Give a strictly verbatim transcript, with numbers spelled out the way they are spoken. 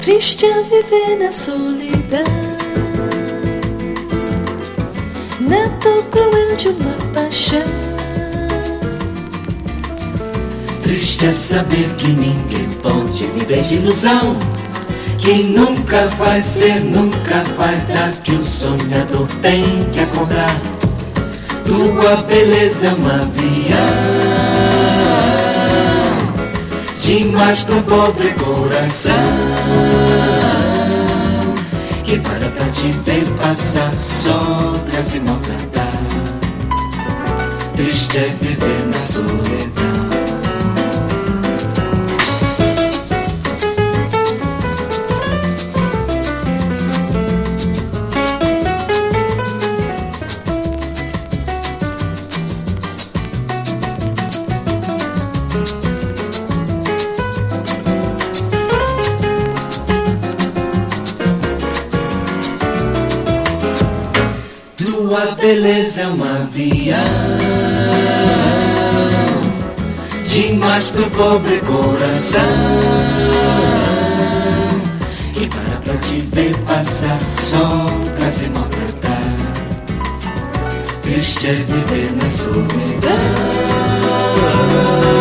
Triste a viver na solidão, na dor cruel de uma paixão. Triste é saber que ninguém pode viver de ilusão, que nunca vai ser, nunca vai dar, que o sonhador tem que acordar. Tua beleza é um avião demais para um pobre coração, que para pra te ver passar só pra se maltratar. Triste é viver na solidão. Tua beleza é um avião demais pro pobre coração, que para pra te ver passar só pra se maltratar. Triste é viver na solidão.